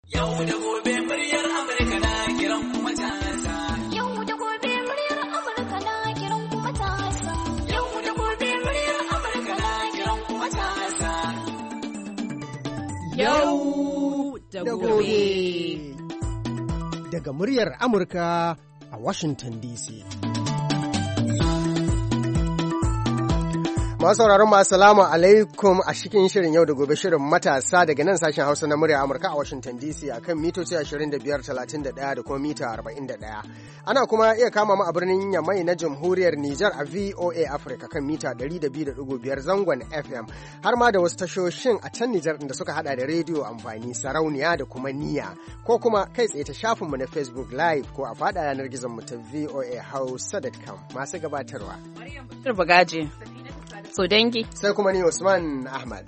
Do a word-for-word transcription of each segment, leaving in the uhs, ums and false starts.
Yau da gobe muryar Amurka na kiran kuma matasa. Yau da gobe muryar Amurka na kiran kuma matasa. Yau da gobe muryar Amurka na kiran kuma matasa. Yau da gobe. Daga muryar Amurka a Washington D C. Masu sauraron mu assalamu alaikum a cikin shirin yau da gobe shirin matasa daga nan sashen Hausa na murya Amurka a Washington D C akan mitoci ashirin da biyar, talatin da ɗaya da kuma mita arba'in da ɗaya. Ana kuma iya kama mu a birnin Yamai na Jamhuriyar Nijar a V O A Africa kan mita ɗari da biyu da ɗigo biyar zangon F M har ma da wasu tashoshin a can Nijar da suka hada da rediyo amfani sarauniya da kuma niyya ko kuma kai tsaye ta shafinmu na Facebook Live ko a fada yanar gizon mu ta V O A Hausa dot com masu gabatarwa. Maryam Bashir Bagaji. So dangi. Sai kuma ni Usman Ahmad.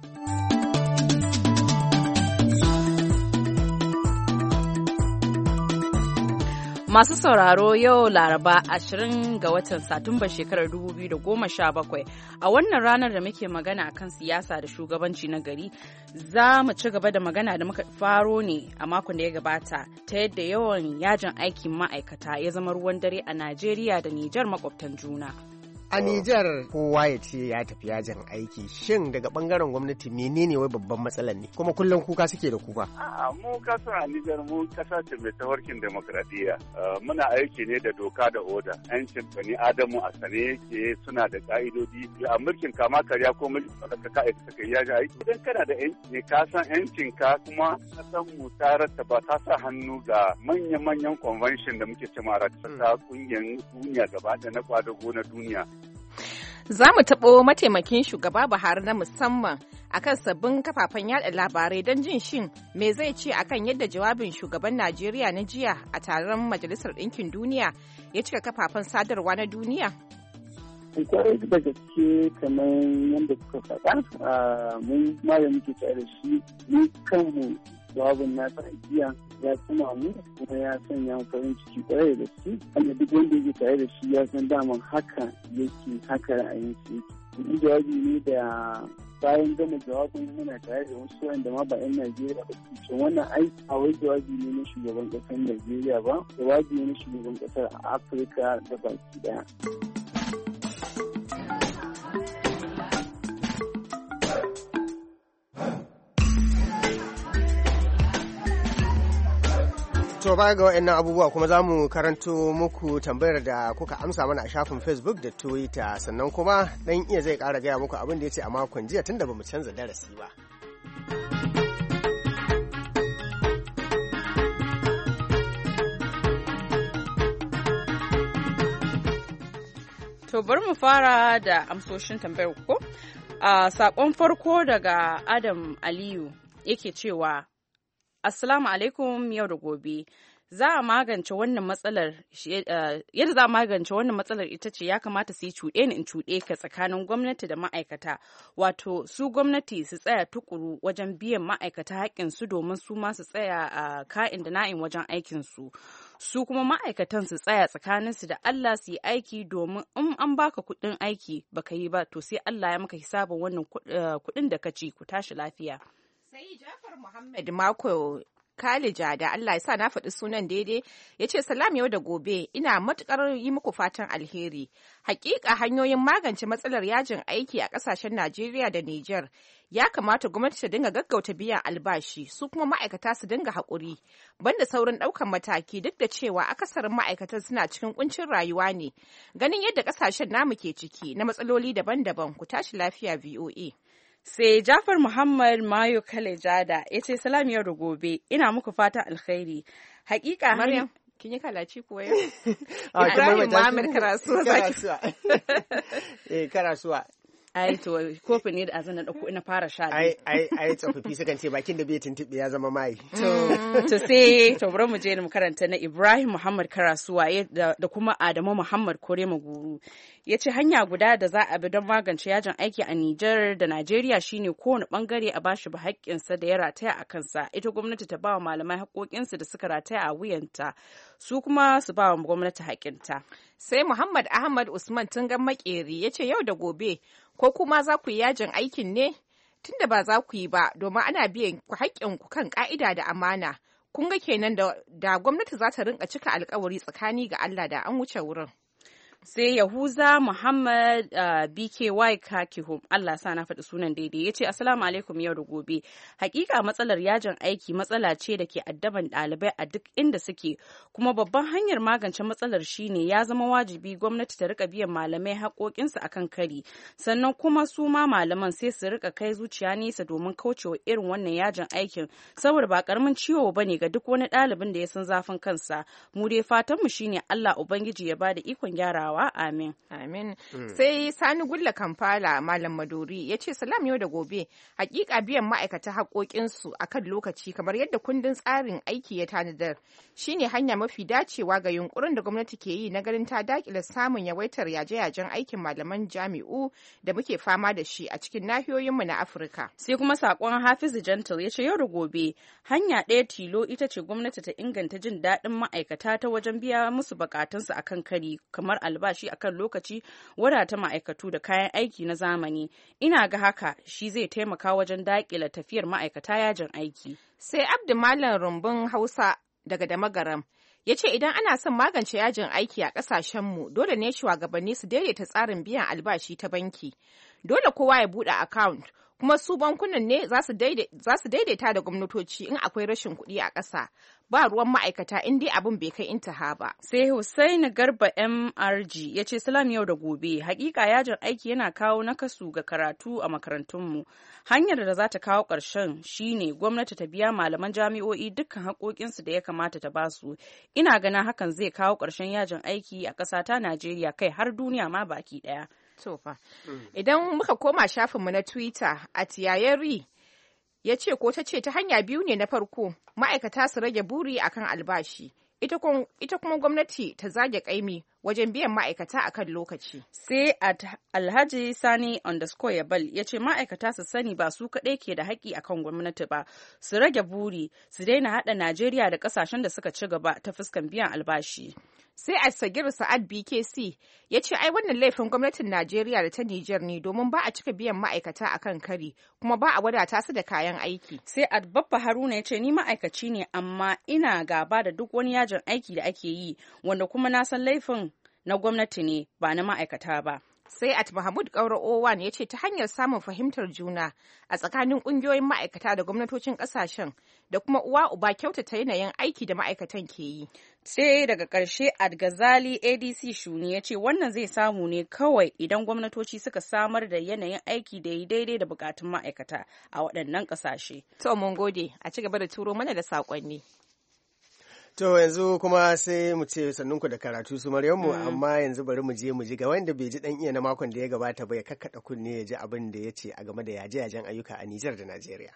Masu sauraro yau Laraba ashirin ga watan Satumba shekarar dubu biyu da goma sha bakwai. A wannan ranar da muke magana akan siyasa da shugabanci na gari, za mu ci gaba da magana da muka faro ne a makon da ya gabata ta yadda yawan yajin aikin ma'aikata ya zama ruwan dare a Najeriya da Nijar makwabtan juna. A Nijar kowa ya ce ya tafi yajin aiki, shin daga bangaren gwamnati menene wai babban matsalar ne kuma kullum kuka suke da kuka? A'a mu kasa a Nijar mu kasa ce mai tawarkin demokradiyya. Muna aiki ne da doka da oda. Yancin bani Adamu a sane yake suna da ka'idodi. A mulkin kama karya ko mulkin ka ka aika kai yajin aiki. Idan kana da yanci ne ka san yancin ka kuma ka san mu tarata ba ta sa hannu ga manya-manyan convention da muke cewa ta kungiyar duniya gaba da na kwadago na duniya. Za mu taɓo mataimakin shugaba Buhari na musamman akan sabbin kafafen yada labarai don jin shin me zai ce akan yadda jawabin shugaban Najeriya na jiya a taron Majalisar Ɗinkin Duniya ya cika kafafen sadarwa na duniya. Kwarai da gaske kamar yadda kuka faɗa mun ma da muke tare da shi mu kanmu jawabin nasa jiya ya tuna mu kuma ya sanya mu farin ciki kwarai da gaske wanda duk wanda yake tare da shi ya san daman haka yake haka ra'ayin su yake. Jawabi ne da bayan gama jawabin muna tare da wasu wanda ma ba 'yan Najeriya ba su wannan aiki a wai jawabi ne na shugaban ƙasar Najeriya ba, jawabi ne na shugaban ƙasar Afirka da baki ɗaya. To baya ga waɗannan abubuwa kuma za mu karanto muku tambayar da kuka amsa mana a shafin Facebook da Twitter sannan kuma ɗan iya zai ƙara gaya muku abin da ya ce a makon jiya tunda ba mu canza darasi ba. To bari mu fara da amsoshin tambayar ko? A saƙon farko daga Adam Aliyu yake cewa Assalamu alaikum yau da gobe. Za a magance wannan matsalar yadda za a magance wannan matsalar ita ce ya kamata su yi cuɗe ni in cuɗe ka tsakanin gwamnati da ma'aikata. Wato su gwamnati su tsaya tukuru wajen biyan ma'aikata haƙƙinsu domin su ma su tsaya a ka'in da na'in wajen aikinsu. Su kuma ma'aikatan su tsaya tsakaninsu da Allah su yi aiki domin in an baka kuɗin aiki baka yi ba to sai Allah ya maka hisabin wannan kuɗin da ka ci ku tashi lafiya. Sai Jafar Muhammad Mako Kalija da Allah ya sa na faɗi sunan daidai ya ce salam yau da gobe ina matuƙar yi muku fatan alheri. Hakika hanyoyin magance matsalar yajin aiki a ƙasashen Najeriya da Nijar ya kamata gwamnati ta dinga gaggauta biyan albashi su kuma ma'aikata su dinga haƙuri banda saurin ɗaukan mataki duk da cewa akasarin ma'aikatan suna cikin ƙuncin rayuwa ne. Ganin yadda ƙasashen namu ke ciki na matsaloli daban-daban ku tashi lafiya V O A. Sai Jafar Muhammad Mayo Kalejada ya ce salam yau da gobe ina muku fatan alkhairi. Hakika Maryam kin yi kalaci kuwa yau? Ibrahim Muhammad Karasuwa zaki. Eh Karasuwa. Ai to kofi ne da azana dauko ina fara sha. Ai ai ai tsofaffi sukan ce bakin da bai tuntuɓe ya zama mai. To to sai to bari mu je mu karanta na Ibrahim Muhammad Karasuwa da kuma Adamu Muhammad Kore Maguru. Ya ce hanya guda da za a bi don magance yajin aiki a Nijar da Najeriya shine kowane bangare a bashi ba haƙƙinsa da ya rataya a kansa. Ita gwamnati ta ba wa malamai haƙoƙinsu da suka rataya a wuyanta, su kuma su ba wa gwamnati haƙƙinta. Sai Muhammad Ahmad Usman Tungan Makeri ya ce yau da gobe ko kuma za ku yi yajin aikin ne? tunda ba za ku yi ba domin ana biyan ku haƙƙinku kan ƙa'ida da amana. Kun ga kenan da, da gwamnati za ta rinka cika alkawari tsakani ga Allah da an wuce wurin. Sai Yahuza Muhammad uh, B K Y Kakihum, Allah sa na faɗi sunan daidai, ya ce Assalamu alaikum yau da gobe. Hakika matsalar yajin aiki matsala ce da ke addaban ɗalibai a duk inda suke, kuma babban hanyar magance matsalar shine ya zama wajibi gwamnati ta rika biyan malamai haƙoƙinsu akan kari, sannan kuma su ma malaman sai su rika kai zuciya nesa domin kaucewa irin wannan yajin aikin, saboda ba karamin ciwo bane ga duk wani ɗalibin da ya san zafin kansa. Mu dai fatanmu shine Allah Ubangiji ya bada ikon gyarawa. Amin. Amin. Mm. Sai Sani Gulla Kamfala Malam Maduri ya ce salam yau da gobe, hakika biyan ma'aikata haƙoƙinsu a kan lokaci kamar yadda kundin tsarin aiki ya tanadar shine hanya mafi dacewa ga yunkurin da gwamnati ke yi na ganin ta dakile samun yawaitar yaje-yajen aikin malaman jami'u da muke fama da shi a cikin nahiyoyinmu na Afirka. Sai kuma saƙon Hafizu Gentle ya ce yau da gobe hanya ɗaya tilo ita ce gwamnati ta inganta jin daɗin ma'aikata ta wajen biya musu bukatunsu akan kari kamar albashi akan lokaci, wadata ma'aikatu da kayan aiki na zamani. Ina ga haka shi zai taimaka wajen daƙila tafiyar ma'aikata yajin aiki. Sai Abdu Malam Rumbun Hausa daga Damagaram ya ce idan ana son magance yajin aiki a ƙasashenmu dole ne shugabanni su daidaita tsarin biyan albashi ta banki. Dole kowa ya buɗe account, kuma su bankunan ne za su daidaita da gwamnatoci in akwai rashin kuɗi a ƙasa. Ba ruwan ma'aikata in dai abin bai kai intaha ba. Sai Hussaini Garba M R G ya ce salam yau da gobe, hakika yajin aiki yana kawo nakasu ga karatu a makarantunmu. Hanyar da za ta kawo ƙarshen shine gwamnati ta biya malaman jami'o'i dukkan haƙoƙinsu da ya kamata ta basu. Ina ganin hakan zai kawo ƙarshen yajin aiki a ƙasa ta Najeriya kai har duniya ma baki ɗaya. Tofa. Idan muka koma shafinmu na Twitter a Tiyayeri ya ce ko ta ce ta hanya biyu ne. Na farko, ma'aikata su rage buri akan albashi, ita kuma gwamnati ta zage kaimi wajen biyan ma'aikata akan lokaci. Sai at Alhaji Sani underscore Yabal ya ce ma'aikata su sani ba su kaɗai ke da haƙƙi akan gwamnati ba, su rage buri, su daina haɗa Najeriya da ƙasashen da suka ci gaba ta fuskan biyan albashi. Sai a Sagir Sa'ad B K C ya ce ai wannan laifin gwamnatin Najeriya da ta Nijar ne domin ba a cika biyan ma'aikata a kan kari kuma ba a wadata su da kayan aiki. Sai Adbabba Haruna ya ce ni ma'aikaci ne amma ina gaba da duk wani yajin aiki da ake yi wanda kuma na san laifin na gwamnati ne ba na ma'aikata ba. Sai at Mahmud Kaura Owan ya ce ta hanyar samun fahimtar juna a tsakanin ƙungiyoyin ma'aikata da gwamnatocin ƙasashen da kuma uwa uba kyautata yanayin aiki da ma'aikatan ke yi. Sai daga ƙarshe at Gazali A D C Shuni ya ce wannan zai samu ne kawai idan gwamnatoci suka samar da yanayin aiki da yi daidai da bukatun ma'aikata a waɗannan ƙasashe. To mun gode, a ci gaba da turo mana da saƙonni. To yanzu kuma sai mu ce sannunku da karatu su Maryamu, amma yanzu bari mu je mu ji ga wanda bai ji dan iya na makon da ya gabata ba ya kakkada kunne ya ji abin da ya ce a game da yaje-yajen ayyuka a Nijar da Najeriya.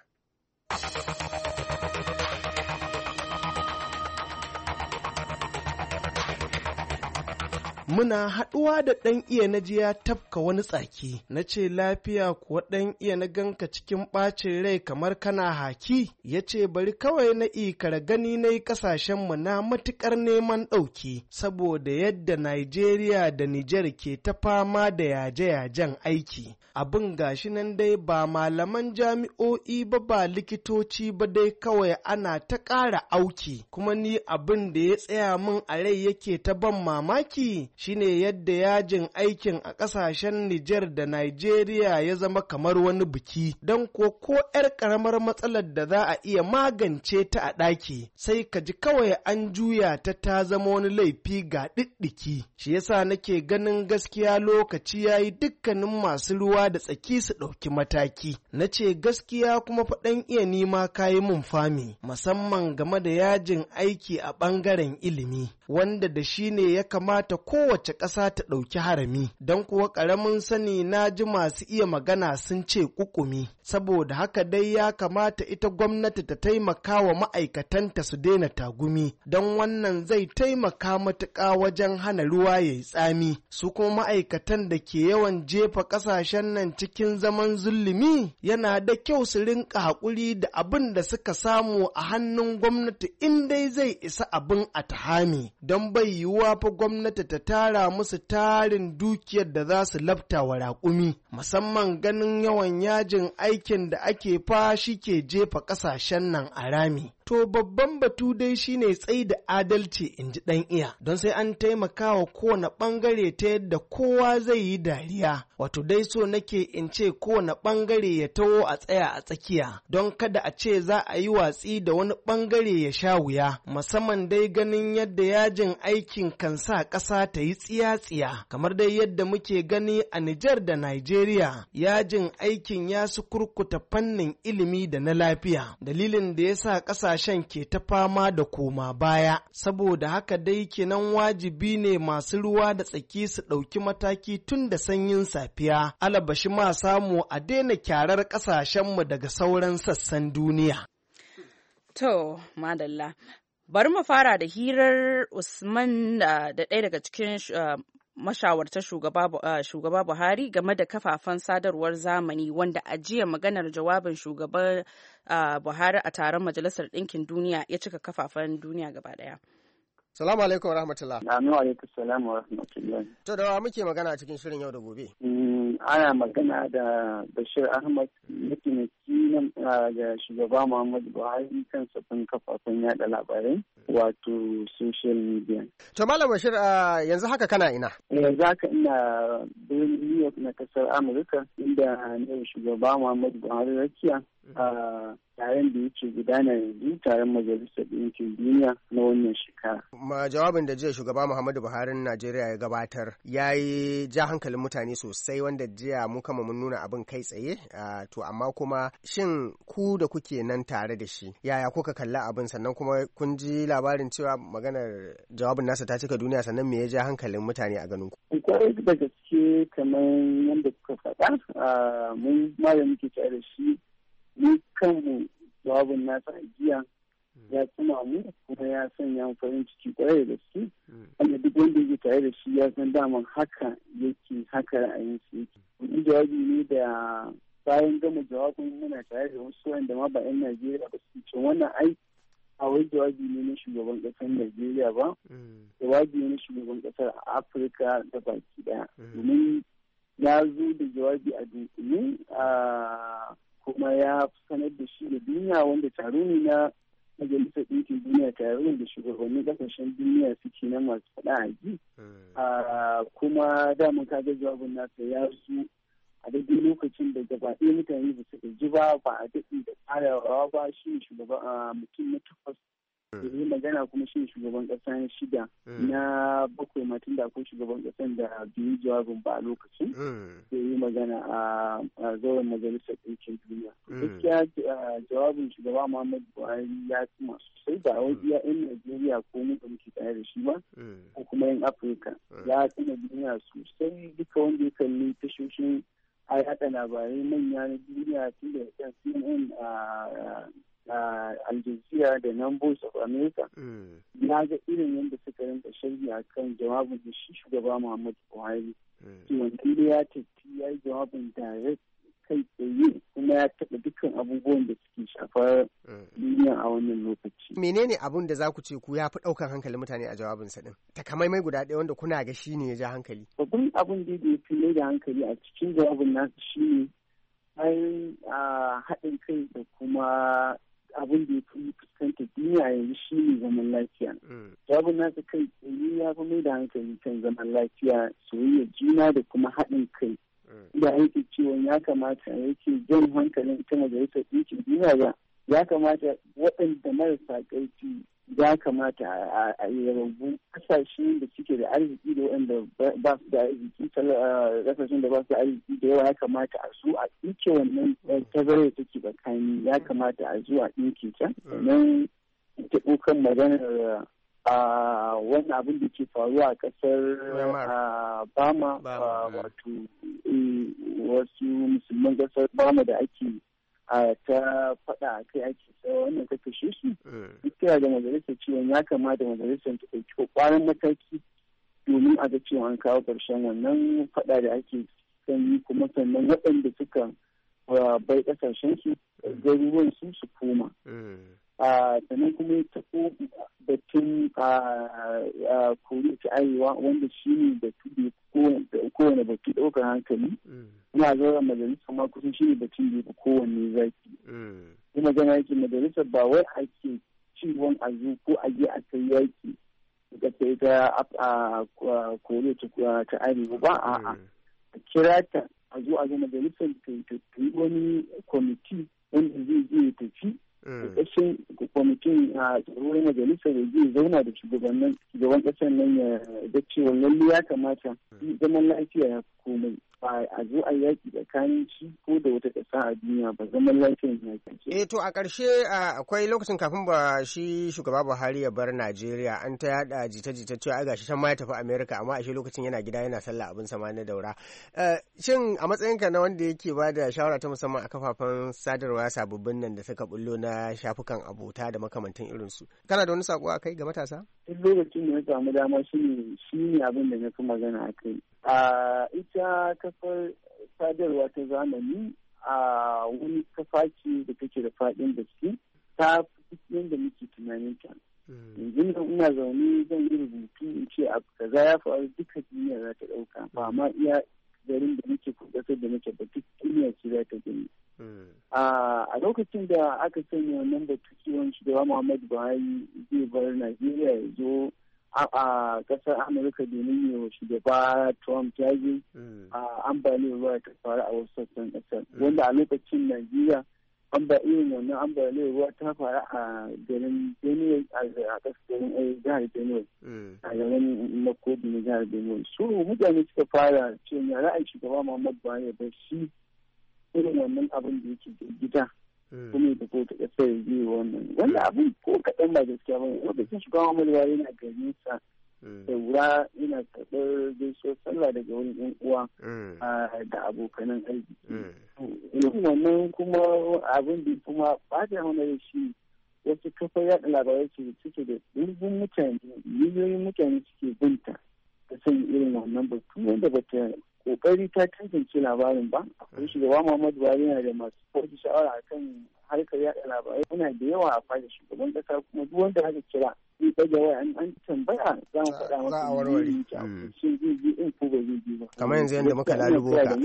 Muna haɗuwa da ɗan iya na ji ya tafka wani tsaki, na ce lafiya kuwa ɗan iya na ganka cikin ɓacin rai kamar kana haki, ya ce bari kawai na ikara gani na yi ƙasashenmu na matuƙar neman ɗauki, saboda yadda Najeriya da Nijar ke ta fama da yaje-yajen aiki. Abin gashi nan dai ba malaman jami'o'i ba ba likitoci ba dai kawai ana ta ƙara auki, kuma ni abin da ya tsaya min a rai yake ta ban mamaki shine yadda yajin aikin a ƙasashen Nijar da Najeriya ya zama kamar wani biki, don ko ko 'yar ƙaramar matsalar da za a iya magance ta a ɗaki sai ka ji kawai an juya ta ta zama wani laifi ga ɗiɗɗiki. Shi yasa nake ganin gaskiya lokaci ya yi dukkanin masu ruwa da tsaki su ɗauki mataki. Na ce gaskiya kuma faɗan iya nima kayi mun fami, musamman game da yajin aiki a ɓangaren ilimi, wanda da shi ne ya kamata kowace ƙasa ta ɗauki harami, don kuwa ƙaramin sani na ji masu iya magana sun ce ƙuƙumi. Saboda haka dai ya kamata ita gwamnati ta taimaka wa ma'aikatanta su daina tagumi, don wannan zai taimaka matuƙa wajen hana ruwa ya yi tsami. Su kuma ma'aikatan da ke yawan jefa ƙasashen nan cikin zaman zulumi, yana da kyau su rinka haƙuri da abin da suka samu a hannun gwamnati in dai zai isa abin a tahami, don bai yiwuwa fa gwamnati ta tara musu tarin dukiyar da za su lafta wa raƙumi, musamman ganin yawan yajin aikin da ake fashi ke jefa ƙasashen nan a rami. To babban batu dai shine tsai da adalci in ji ɗan iya, don sai an taimaka wa kowane ɓangare ta yadda kowa zai yi dariya. Wato dai so nake in ce kowane ɓangare ya taho a tsaya a tsakiya, don kada a ce za a yi watsi da wani ɓangare ya sha wuya, musamman dai ganin yadda yajin aikin kan sa ƙasa ta yi tsiya-tsiya, kamar dai yadda muke gani a Nijar da Najeriya. Yajin aikin ya su kurkuta fannin ilimi da na lafiya, dalilin da ya sa ƙasa ƙasashen ke ta fama da koma baya, saboda haka dai kenan wajibi ne masu ruwa da tsaki su ɗauki mataki tun da sanyin safiya, alabashi ma samu a daina kyarar ƙasashenmu daga sauran sassan duniya. To, madalla, bari mu fara da hirar Usman da ɗaya daga cikin mashawartar shugaba Buhari game da kafafen sadarwar zamani, wanda a jiya maganar jawabin shugaban Buhari a taron Majalisar Ɗinkin Duniya ya cika kafafen duniya gaba ɗaya. Salamu alaikum wa rahmatullah. Amin alaikum salam wa rahmatullah. To da wa muke magana a cikin shirin yau da gobe? Ana magana da Bashir Ahmad, mataimakin da shugaba Muhammadu Buhari kan sabbin kafafen yada labarai, wato social media. To Malam Bashir, yanzu haka kana ina? Yanzu haka ina birnin New York na kasar Amurka, inda ne shugaba Muhammadu Buhari rakiya a taron da yake gudana yanzu, taron Majalisar Ɗinkin Duniya na wannan shekara. Ma jawabin da jiya shugaba Muhammadu Buhari Najeriya ya gabatar ya yi ja hankalin mutane sosai, wanda jiya mu kama mun nuna abin kai tsaye. To amma kuma shin ku da kuke nan tare da shi, yaya kuka kalla abin, sannan kuma kun ji labarin cewa maganar jawabin nasa ta cika duniya, sannan me ya ja hankalin mutane a ganin ku? Kwarai da gaske, kamar yadda kuka faɗa, mun ma da muke tare da shi, ni kanmu jawabin nasa a jiya ya tuna mu, kuma ya sanya mu farin ciki kwarai da gaske, wanda duk wanda yake tare da shi ya san daman haka yake, haka ra'ayin su yake. Wani jawabi ne da bayan gama jawabin muna tare da wasu wanda ma ba 'yan Najeriya ba su ce wannan ai a wai jawabi ne na shugaban ƙasar Najeriya ba, jawabi ne na shugaban ƙasar Afirka da baki daya, domin ya zo da jawabi a dunkule a kuma ya sanar da shi da duniya, wanda taro ne na Majalisar Ɗinkin Duniya, taro da shugabannin ƙasashen duniya suke na masu faɗa a ji. Kuma daman kaga jawabin nasa ya zo a daidai lokacin da gaba ɗaya mutane ba su ji ba, ba a daɗe da tsarawa ba. Shi shugaban mutum na takwas da yi magana, kuma shi shugaban ƙasa shida na bakwai matan da akwai shugaban ƙasan da biyu jawabin ba a lokacin da yi magana a zauren Majalisar Ɗinkin Duniya. Gaskiya jawabin shugaba Muhammadu Buhari ya tuma sosai, ba wai iya 'yan Najeriya ko mu da muke tare da shi ba, ko kuma 'yan Afirka. Ya tuna duniya sosai, duka wanda ya kalli tashoshin a yaɗa labarai manya na duniya, tun da ya C N N a Al Jazeera da nan Voice of America, ya ga irin yadda suka rinka sharhi a kan jawabin da shi shugaba Muhammadu Buhari. Wanda ya tafi ya yi jawabin direct kai tsaye, kuma ya taɓa dukkan abubuwan da suke shafar duniya a wannan lokaci. Menene abun da za ku ce ku ya fi ɗaukan hankalin mutane a jawabinsa ɗin? Takamaimai guda ɗaya wanda kuna ga shi ne ya ja hankali. Babban abun da ya fi mai da hankali a cikin jawabin nasu shi ne bayan haɗin kai da kuma abin da ya fi fuskantar duniya yanzu shi ne zaman lafiya. Jawabin nasa kai tsaye ya fi mai da hankali kan zaman lafiya, soyayya juna da kuma haɗin kai. Da aiki ciwon ya kamata yake jan hankalin ita Majalisar Ɗinkin Duniya ba, ya kamata waɗanda marasa ƙarfi ya kamata a yi rabu, ƙasashe da suke da arziki da waɗanda ba su da arziki, ƙasashen da ba su da arziki da yawa ya kamata a zo a ɗinke wannan tazarar da take tsakani, ya kamata a zo a ɗinke ta. Sannan ta ɗaukan maganar a wani abin da ke faruwa a ƙasar Bama, wato wasu musulman ƙasar Bama da ake ta faɗa a kai ake tsaye wannan ta kashe su. Kira da majalisar cewa ya kamata majalisar ta ɗauki ƙwaƙwaran mataki domin a ga cewa an kawo ƙarshen wannan faɗa da ake sanyi, kuma sannan waɗanda suka bai ƙasashen su garuruwan su su koma. sannan kuma ya taɓo batun koriya ta arewa wanda shi ne batu da kowane batu ɗaukar hankali. Ina zaura majalisa ma kusan shi ne batun da ya fi kowanne zaki. Yi magana yake majalisa ba wai ake ciwon a zo ko a je a kai yaki da ta ita a koriya ta arewa ba a'a. A kira ta a zo a zo majalisar ta yi wani kwamiti wanda zai je ya tafi. Ƙarshen kwamitin a tsoron majalisar da zai zauna da shugabannin shugaban ƙasar nan ya ga cewa lalle ya kamata zaman lafiya ya komai ba a zo a yaki tsakanin shi ko da wata ƙasa a duniya ba zaman lafiyan ya kace. Eh to a ƙarshe akwai lokacin kafin ba shi shugaba Buhari ya bar Najeriya an ta yada jita-jita cewa ai gashi can ma ya tafi America amma ashe lokacin yana gida yana sallah abin sama na daura. Shin a matsayinka na wanda yake ba da shawara ta musamman a kafafen sadarwa sababbin nan da suka bullo na shafukan abota da makamantan irinsu kana da wani sako a kai ga matasa? Duk lokacin da na samu dama shi ne shi ne abin da na fi magana a kai. A ita kafar sadarwa ta zamani a wani kafa ce da take da faɗin gaske ta fi yadda muke tunanin ta. Yanzu da ina zaune zan yi rubutu in ce a kaza ya faru duka duniya za ta ɗauka ba ma iya garin da muke ko ƙasar da muke ba duk duniya ce za ta gani. A lokacin da aka sanya wannan batu kiwon shugaba Muhammadu Buhari zai bar Najeriya ya zo a kasar Amurka domin yi wa shugaba Trump jaji a ambaliyar ruwa ta faru a wasu sassan kasar. Wanda a lokacin Najeriya amba irin wannan ambaliyar ruwa ta faru a garin Benue a kasar jihar Benue a garin Makurdi na jihar Benue. Su mutane suka fara cewa ra'ayin shugaba Muhammadu Buhari ba shi irin wannan abin da yake gida kuma da ko ta kasar yi wannan wanda abin ko kaɗan ba gaskiya ba lokacin shugaban amurwa yana gari sa da wura yana karɓar gaisuwar sallah daga wani yan uwa da abokanan arziki irin wannan kuma abin da kuma ba da mana da shi wasu kafar yaɗa labarai ce suke da ɗumbin mutane miliyoyin mutane suke binta da sanya irin wannan batu wanda ba ta kokari ta tantance labarin ba akwai shugaba Muhammadu Buhari yana da masu kwarki shawara akan harkar yada labarai yana da yawa a fadin shugaban kasa kuma duk wanda haka kira zai ɗaga waya an tambaya za mu faɗa masa a warware shin zai ji in ko ba zai ji ba kamar yanzu yadda muka lalubo ka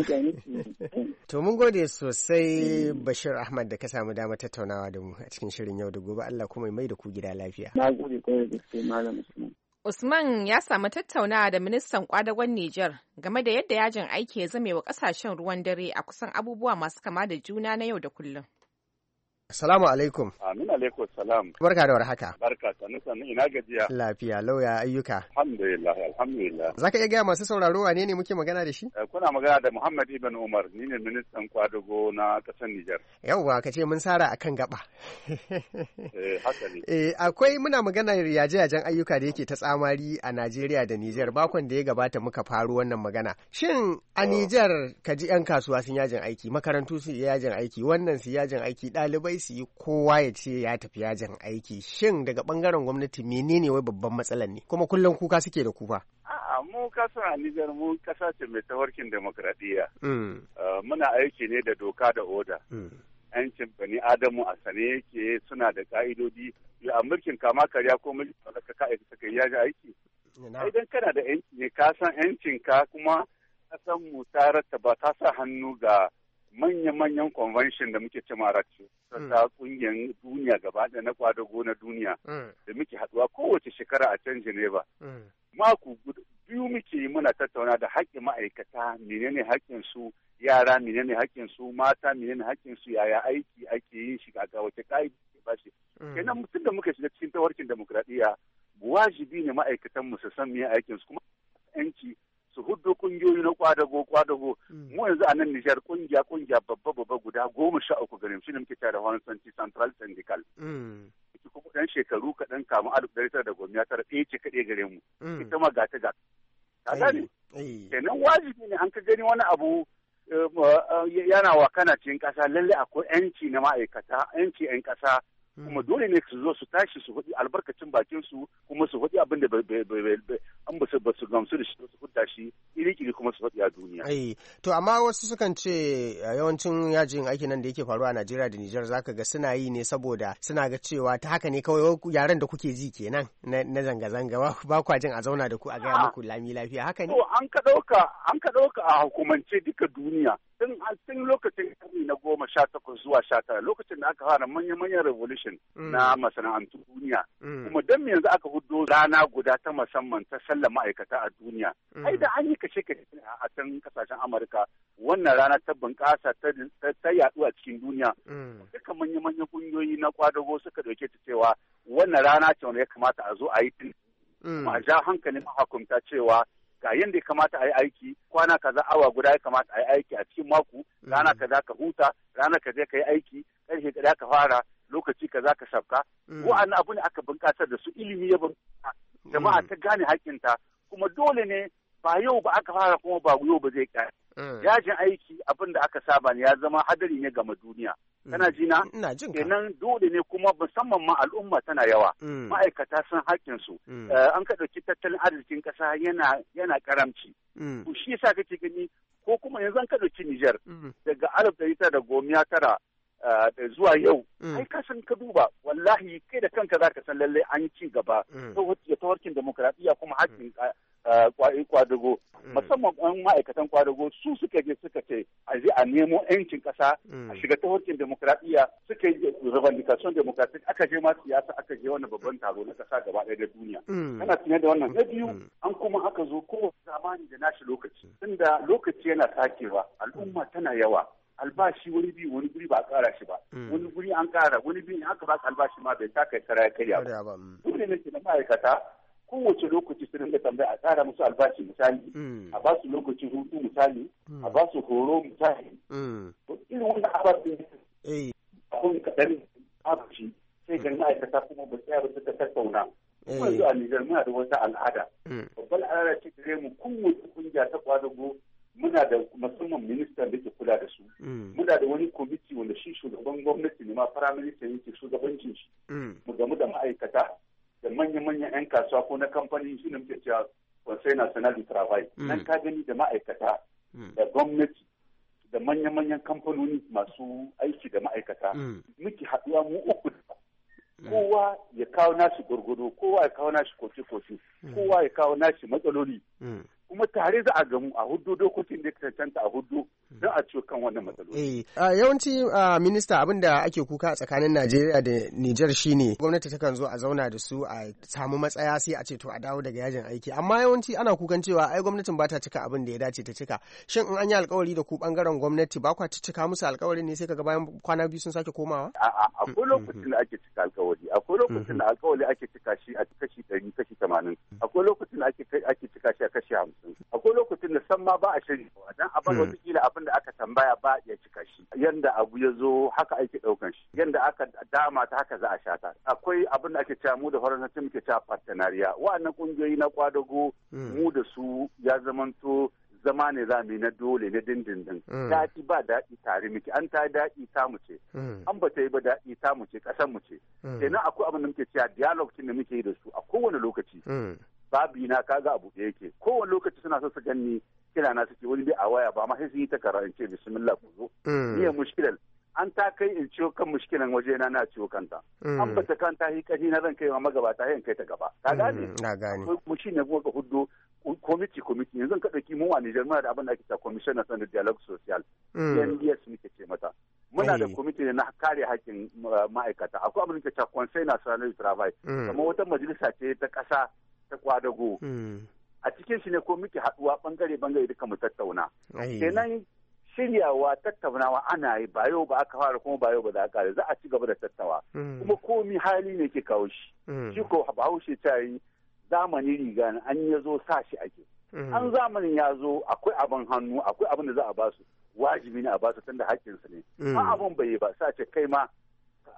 to mun gode sosai Bashir Ahmad da ka samu dama tattaunawa da mu a cikin shirin yau da gobe Allah kuma mai da ku gida lafiya na gode kwarai da gaske malam Usman. Usman ya samu tattaunawa da ministan kwadagon Nijar game da yadda yajin aiki ya zame wa kasashen ruwan dare a kusan abubuwa masu kama da juna na yau da kullum. Assalamu alaikum. Amin alaikum salam. Barka da warhaka. Barka sannu sannu ina gajiya. Lafiya lauya ayyuka. Alhamdulillah alhamdulillah. Zaka iya gaya masu sauraro wane ne muke magana da shi? Kuna magana da Muhammad Ibn Umar ni ne ministan kwadago na ƙasar Nijar. Yawwa ka ce mun sara akan gaba. Eh haka ne. Eh akwai muna magana yaje-yajen ayyuka da yake ta tsamari a Najeriya da Nijar bakon da ya gabata muka faru wannan magana. Shin a Nijar ka ji 'yan kasuwa sun yajin aiki, makarantu su yajin aiki, wannan su yajin aiki, ɗalibai su yi kowa ya ce ya tafi yajin aiki. Shin daga bangaren gwamnati menene wai babban matsalar ne? Kuma kullum kuka suke da kufa. A'a mu kasa a Nijar mu kasa ce mai tawarkin demokradiyya. Muna aiki ne da doka da oda. Yancin bani Adamu a sane yake suna da ka'idodi a mulkin kama karya ko mulkin da ka ka'ida suka yi yaji aiki. Idan kana da yanci ne ka san yancin ka kuma kasan mu ta rattaba ta sa hannu ga manya-manyan convention da muke cima ratio ta kungiyar duniya gaba da na kwadago na duniya da muke haduwa kowace shekara a can Geneva. Mako biyu muke muna tattauna da haƙƙin ma'aikata menene haƙƙin su yara menene haƙƙin su mata menene haƙƙin su yaya aiki ake yin shi ga wace ƙa'ida ke ba shi. Kenan mutum da muka shiga cikin tawarkin demokradiyya wajibi ne ma'aikatan mu su san me aikin su kuma yanci su hudu kungiyoyi na kwadago kwadago mu yanzu a nan Nijar kungiya kungiya babba babba guda goma sha uku gare shi ne muke tare da Honsanti Central Syndical. Ita kuma dan shekaru kaɗan kamun alif ɗari tara da goma tara ɗaya ce kaɗai gare mu. Ita ma gata ga. Ka gane? Kenan wajibi ne an ka gani wani abu yana wa kana cikin ƙasa lalle akwai yanci na ma'aikata yanci 'yan ƙasa. Kuma dole ne su zo su tashi su faɗi albarkacin bakin su kuma su faɗi abin da an ba su gamsu da shi su fita shi iri kiri-kiri kuma su faɗi a duniya. Ai, to amma wasu sukan ce yawancin yajin aiki nan da yake faruwa a Najeriya da Nijar zaka ga suna yi ne saboda suna ga cewa ta haka ne kawai yaren da kuke ji kenan na zanga-zanga ba kwa jin a zauna da ku a gaya muku lami lafiya haka ne. To an ka ɗauka an ka ɗauka a hukumance duka duniya tun tun lokacin karni na goma sha takwas zuwa sha tara lokacin da aka fara manya-manyan revolution na masana'antu duniya. Kuma don me yanzu aka hudo rana guda ta musamman ta sallar ma'aikata a duniya. Ai da an yi kashe-kashe a can kasashen Amurka wannan rana ta bunƙasa ta yaɗu a cikin duniya. Duka manya-manyan ƙungiyoyi na kwadago suka ɗauke ta cewa wannan rana ce wanda ya kamata a zo a yi tun. Kuma a ja hankalin mahakumta cewa ga yadda ya kamata a yi aiki kwana kaza awa guda ya kamata a yi aiki a cikin mako rana kaza ka huta rana kaza ka yi aiki ƙarshe kaza ka fara lokaci kaza ka sabka wa'annan abu ne aka bunƙasar da su ilimi ya bunƙasa jama'a ta gane haƙƙinta kuma dole ne ba yau ba aka fara kuma ba yau ba zai ƙare yajin aiki abin da aka saba ne ya zama hadari ne game duniya kana ji na kenan dole ne kuma musamman ma al'umma tana yawa ma'aikata sun haƙƙin su an ka ɗauki tattalin arzikin ƙasa yana yana karamci to shi yasa kake gani ko kuma yanzu an ka ɗauki Nijar daga alif ɗari tara da goma tara da zuwa yau ai ka san ka duba wallahi kai da kanka zaka san lallai an yi ci gaba ta tawarkin demokradiyya kuma haƙƙin kwadago musamman ɗan ma'aikatan kwadago su suka je suka ce a je a nemo yancin ƙasa a shiga tawarkin demokradiyya suka yi revendication democratic aka je ma siyasa aka je wannan babban taro na ƙasa gaba ɗaya da duniya kana tunye da wannan na biyu an kuma aka zo kowace zamani da nashi lokaci tunda lokaci yana sakewa al'umma tana yawa albashi wani biyu wani guri ba a kara shi ba wani guri an kara wani biyu aka ba albashi ma bai taka kara ya karya ba dole ne ke na ma'aikata kowace lokaci su dinga tambaya a tsara musu albashi misali a ba su lokacin hutu misali a ba su horo misali irin wannan ababen abun kaɗan abaci sai ga ma'aikata kuma ba tsaya ba suka tattauna kuma yanzu a Nijar muna da wata al'ada babbar al'ada ce gare mu kowace kungiya ta kwadago muna da musamman ministan da ke kula da su muna da wani kwamiti wanda shi shugaban gwamnati ne ma firaministan yake shugabancin shi mu gamu da ma'aikata da manya-manyan 'yan kasuwa ko na kamfani shi ne muke cewa conseil national du travail nan ka gani da ma'aikata da gwamnati da manya-manyan kamfanoni masu aiki da ma'aikata muke haɗuwa mu uku kowa ya kawo nashi gwargwado kowa ya kawo nashi koke-koke kowa ya kawo nashi matsaloli kuma tare za a gamu a hudu dokokin da cancanta a hudu don a ciwo kan wannan matsaloli. Yawanci minista abin da ake kuka a tsakanin Najeriya da Nijar shine gwamnati takan zo a zauna da su a samu matsaya sai a ce to a dawo daga yajin aiki amma yawanci ana kukan cewa ai gwamnatin ba ta cika abin da ya dace ta cika shin in an yi alkawari da ku bangaren gwamnati ba kwa cika musu alkawarin ne sai kaga bayan kwana biyu sun sake komawa? A'a akwai lokacin da ake cika alkawari akwai lokacin da alkawari ake cika shi a kashi ɗari kashi tamanin akwai lokacin da ake cika shi a kashi hamsin akwai lokacin da san ma ba a shiri dan abin wata kila abin da aka tambaya ba ya cika shi yanda abu ya zo haka ake ɗaukan shi yanda aka dama ta haka za a sha ta akwai abin da ake cewa mu da faransanci muke cewa partenariya wa'annan kungiyoyi na kwadago mu da su ya zamanto zama ne za mu yi na dole na dindindin daɗi ba daɗi tare muke an ta daɗi ta mu ce an ba ta yi ba daɗi ta mu ce ƙasar mu ce kenan akwai abin da muke cewa dialogue da muke yi da su a kowane lokaci babi na kaga abu da yake kowane lokaci suna so su ganni kira na suke wani bai a waya ba ma sai sun yi ta kara in ce bismillah ku zo ni ya mushkilal an ta kai in ciwo kan mushkilan waje na na ciwo kanta an bata kanta hi kaji na zan kai ma magabata hin kai ta gaba ka gane na gane mu shine kuma ka huddo komiti komiti yanzu ka dauki mu a Niger muna da abin da ake cewa commission on dialogue social N D S muke ce mata muna da komiti na kare haƙƙin ma'aikata akwai abin da ke cewa conseil national du travail kamar wata majalisa ce ta ƙasa ta kwadago a cikin shi ne ko muke haɗuwa bangare bangare duka mu tattauna kenan shiryawa tattaunawa ana yi ba yau ba aka fara kuma ba yau ba za a kare za a ci gaba da tattawa kuma komi hali ne ke kawo shi shi ko bahaushe ta yi zamani riga an ya zo sa shi ake an zamanin ya zo akwai abin hannu akwai abin da za a basu wajibi ne a basu tunda haƙƙinsu ne an abin bai yi ba sa ce kai ma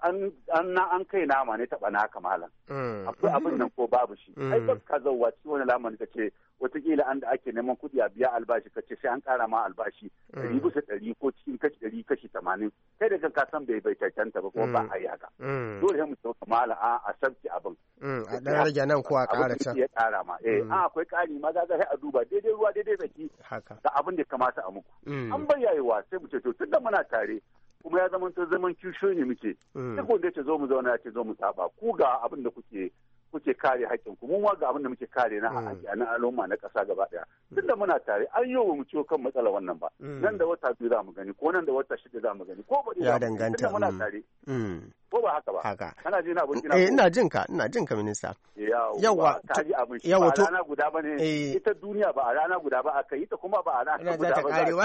an an kai nama ne taɓa naka malam. Akwai abin nan ko babu shi. Ai ba ka zauwa cikin wani lamari ka ce wataƙila an da ake neman kuɗi a biya albashi ka ce sai an ƙara ma albashi ɗari bisa ɗari ko cikin kashi ɗari kashi tamanin. Kai da kan kasan bai bai cancanta ba kuma ba a yi haka. Dole sai mu sauka malam a sabki abin. A ɗan rage nan ko a ƙara can. Ya ƙara ma. Eh an akwai ƙari ma za a duba daidai ruwa daidai tsaki. Haka. Da abin da kamata a muku. An bayyayewa sai mu ce to tunda muna tare. Kuma ya zama ta zaman kishiyoyi ne muke. Duk wanda ya ce zo mu zauna ya ce zo mu saba. Ku ga abin da kuke kuke kare haƙƙin ku mun ga abin da muke kare na haƙƙi na al'umma na ƙasa gaba ɗaya. Tunda muna tare an yi wa mu ciwo kan matsala wannan ba. Nan da wata biyu za mu gani ko nan da wata shida za mu gani ko ba ya danganta. Tunda muna tare. Ko ba haka ba. Haka. Kana ji na abin ina. Eh ina jin ka ina jin ka minista. Yawa. Ka ji abin shi ba rana guda ba ne. Ita duniya ba a rana guda ba aka yi ta kuma ba a rana guda ba.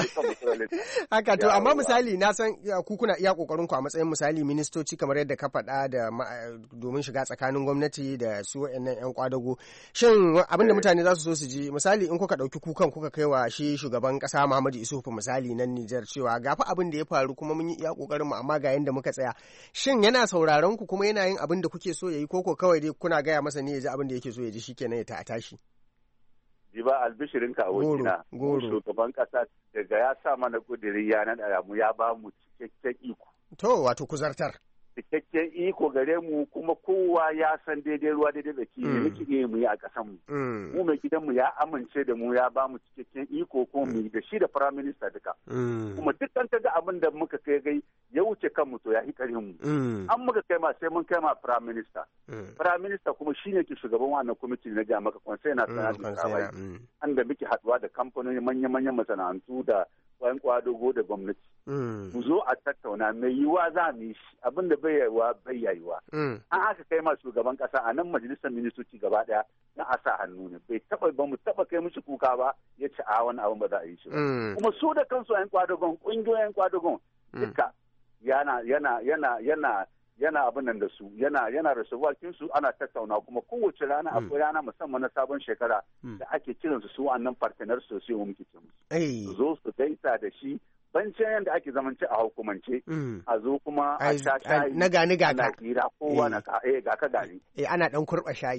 Haka to amma misali na san ku kuna iya kokarin ku a matsayin misali ministoci kamar yadda ka faɗa da domin shiga tsakanin gwamnati da su wa'annan yan kwadago. Shin abinda mutane za su so su ji misali in kuka ɗauki kukan kuka kai wa shi shugaban ƙasa Muhammadu Isufu misali nan Nijar cewa ga fa abin da ya faru kuma mun yi iya kokarin mu amma ga yanda muka tsaya. Shin yana sauraron ku kuma yana yin abin da kuke so yayi koko kawai dai kuna gaya masa ne ya ji abin da yake so ya ji shikenan ya ta tashi. Jiba albishirin ka abokina. Shugaban ƙasa daga ya sa mana kudirin ya naɗa mu ya ba mu cikakken iko. To wato kuzartar. Cikakken iko gare mu kuma kowa ya san daidai ruwa daidai da ki ne muke iya mu yi a ƙasan mu. Mu mai gidan mu ya amince da mu ya ba mu cikakken iko ko mu da shi da prime minister duka. Kuma dukkan ta ga abin da muka kai gai ya wuce kan mu to ya hikarin mu. An muka kai ma sai mun kai ma prime minister. Prime minister kuma shine ke shugaban wannan kwamiti na jami'a maka konsai na sanar da kawai. An da muke haduwa da kamfanoni manya-manyan masana'antu da wayan kwadago da gwamnati. Mu zo a tattauna mai yiwa za mu yi shi abin da bai yiwa bai yiwa. An aka kai ma shugaban kasa a nan majalisar ministoci gaba daya na a sa hannu ne bai taba ba mu taba kai mushi kuka ba ya ci a wani abin ba za a yi shi ba. Kuma su da kansu yan kwadagon kungiyoyin kwadagon duka yana yana yana yana yana abin nan da su yana yana da suwakin su ana tattauna kuma kowace rana akwai rana musamman na sabon shekara da ake kiransu su wannan partner sosai wa muke ce musu. Zo su gaita da shi bancin yadda ake zamance a hukumance a zo kuma a sha shayi na gani ga ka kowa na ka eh ga ka gani eh ana dan kurba shayi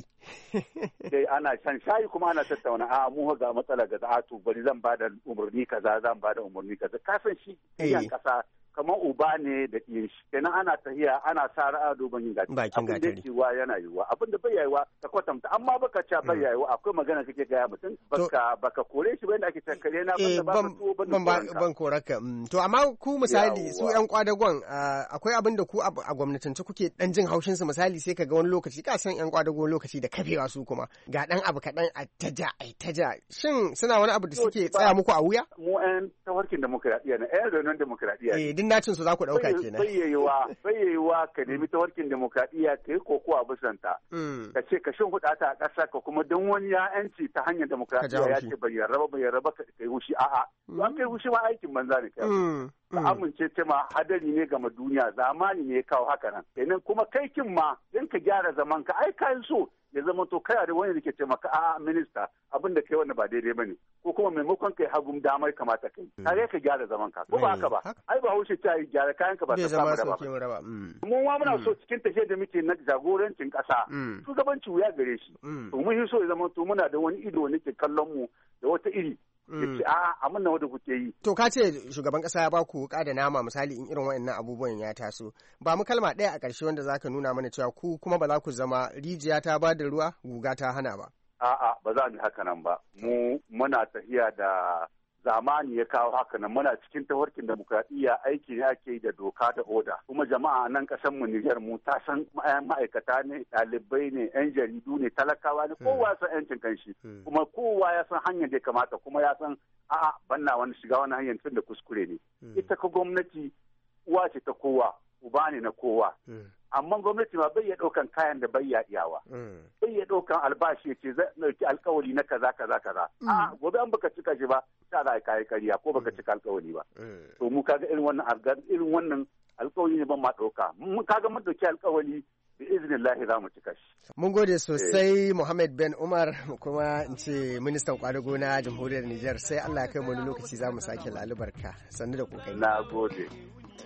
eh ana shan shayi kuma ana tattauna a mu ga matsala ga za to bari zan bada umurni kaza zan bada umurni kaza ka san shi yan kasa kamar uba ne da ɗiyan shi kenan ana tahiya ana sa ra'a dogon yin gaci bakin gatari abin da yiwa yana yiwa abin da bai yiwa ka kwatanta amma baka ca bai yiwa akwai magana kake gaya mutum baka baka kore shi ba inda ake tankare na ban ban ban koraka to amma ku misali su yan kwadagon akwai abin da ku a gwamnatance kuke dan jin haushin su misali sai kaga wani lokaci ka san yan kwadago lokaci da kafewa su kuma ga dan abu kadan a taja ai taja shin suna wani abu da suke tsaya muku a wuya mu yan tawarkin demokradiya ne yan renon demokradiya ne nacin su za ku ɗauka kenan. Bayyayewa, bayyayewa ka nemi tawarkin demokradiyya ka yi koko a bisanta. Ka ce ka shin huɗa ta a ƙasa ka kuma don wani ya'yanci ta hanyar demokradiyya ya ce bai yarraba bai yarraba ka yi hushi a'a. An kai hushi ma aikin banza ne kai. Ka amince ce ma hadari ne gama duniya zamani ne ya kawo haka nan. Kenan kuma kai kin ma in ka gyara zaman ka ai kayan so ya zama to kai da wani da ke ce maka a'a minista abin da kai wanda ba daidai bane ko kuma maimakon kai hagum damar kamata kai kare ka gyara zaman ka ko ba haka ba ai ba haushe ta yi gyara kayan ka ba ta samu raba mun ma muna so cikin tafiyar da muke na jagorancin kasa shugabanci wuya gare shi to mun so ya zama to muna da wani ido ne ke kallon mu da wata iri yace a amin na wanda kuke yi to ka ce shugaban kasa ya baku wuka da nama misali in irin wayannan abubuwan ya taso ba mu kalma ɗaya a ƙarshe wanda zaka nuna mana cewa ku kuma ba za ku zama rijiya ta ba da ruwa guga ta hana ba a'a ba za mu haka nan ba mu muna tafiya da zamani ya kawo haka nan muna cikin tawarkin demokradiyya aiki ne ake yi da doka da oda kuma jama'a nan kasan mu Nijar mu ta san ma'aikata ne ɗalibai ne yan jaridu ne talakawa ne kowa san yancin kanshi kuma kowa ya san hanyar da ya kamata kuma ya san a'a banna wani shiga wani hanyar tun da kuskure ne ita ka gwamnati uwa ce ta kowa uba ne na kowa amma gwamnati ma bai ya ɗaukan kayan da bai ya iyawa bai ya ɗaukan albashi ce zai ɗauki alkawari na kaza kaza kaza a gobe an baka cika shi ba ta za ka yi kariya ko baka cika alkawari ba to mu kaga irin wannan irin wannan alkawari ne ban ma ɗauka mun kaga mun ɗauki alkawari da izinin lahi za mu cika shi. Mun gode sosai Muhammad Ben Umar kuma in ce ministan kwadago na jamhuriyar Nijar sai Allah ya kai mu wani lokaci za mu sake lalubarka sannu da kokari. Na gode.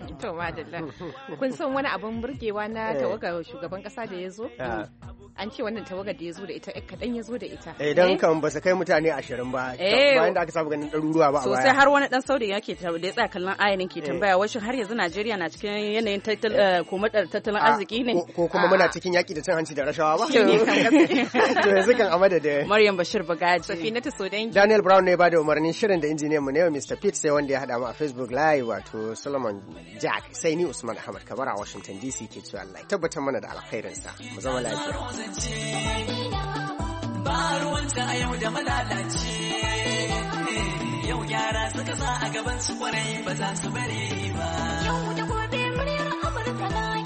To madalla. Kun san wani abun burgewa na tawagar shugaban kasa da ya zo? An ce wannan tawagar da ya zo da ita kaɗan ya zo da ita. Eh dan kan ba su kai mutane ashirin ba. Bayan da aka saba ganin ɗaruruwa ba a baya. Sosai har wani ɗan Saudi yake da ya tsaya kallon ayanin ke tambaya wai har yanzu Najeriya na cikin yanayin komadar tattalin arziki ne. Ko kuma muna cikin yaki da cin hanci da rashawa ba. To yanzu kan amada da Maryam Bashir Bagaji. Safinatu Sodangi. Daniel Brown ne ba da umarnin shirin da injiniyan mu ne Mister Pete sai wanda ya haɗa mu a Facebook Live wato Solomon Jack sai ni Usman Ahmad Kabara a Washington D C ke cewa Allah ya tabbatar mana da alkhairinsa mu zama lafiya. Ba ruwanta a yau da malalace yau yara suka sa a gaban su kwarai ba za su bari ba. Yau da gobe muryar Amurka na